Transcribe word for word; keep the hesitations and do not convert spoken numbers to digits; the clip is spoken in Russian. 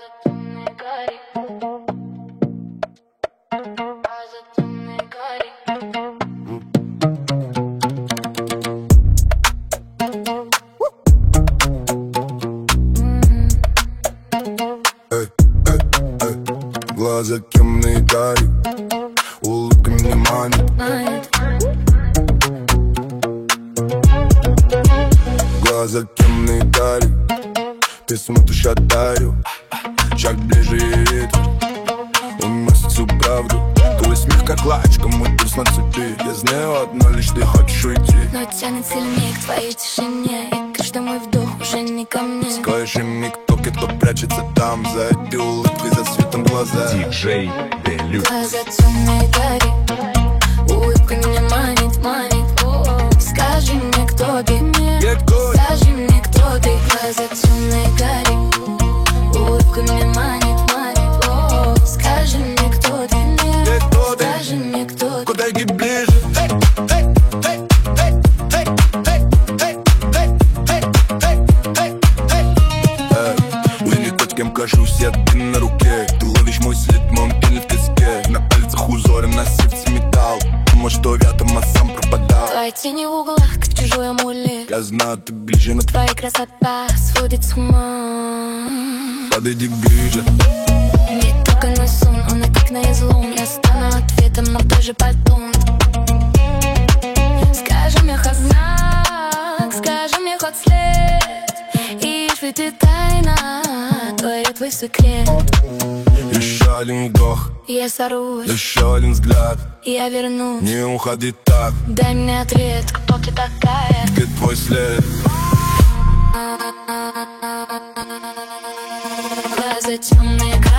Глаза темные гарри, улыбка меня манит. Глаза темные гарри, ты смотришь, одарю. Шаг ближе и ритм, он носит всю правду. Твой смех как лачка, мой пульс на цепи. Я знаю одно, лишь ты хочешь уйти, но тянет сильнее к твоей тишине, и каждый мой вдох уже не ко мне. Скажи мне, кто, кто прячется там, за этой улыбкой, за светом глаза. Диджей Делюкс. Глаза темные гарри, улыбка меня манит, манит. О, скажи мне, кто ты, скажи мне, кто ты. Глаза темные гарри, улыбка меня манит, манит. О, скажи мне, кто ты, скажи мне, кто ты. Куда иди ближе? Кем кажусь, я один на руке. Ты ловишь мой след, мой пенит в песке. На пальцах узоры, на сердце металл. Думал, что рядом, а сам пропадал. Твои тени в углах, как чужой амулет. Я знаю, ты ближе, но твоя красота сводит с ума. Подойди ближе. Ведь только мой сон, он и как на излом. Я стану ответом, но тоже потом. Скажи мне хоть знак, скажи мне хоть след. И ведь и тайна, твой, твой секрет. Еще один вдох, я сорвусь. Еще один взгляд, я вернусь. Не уходи так. Дай мне ответ, кто ты такая. Где твой след? Глаза темные,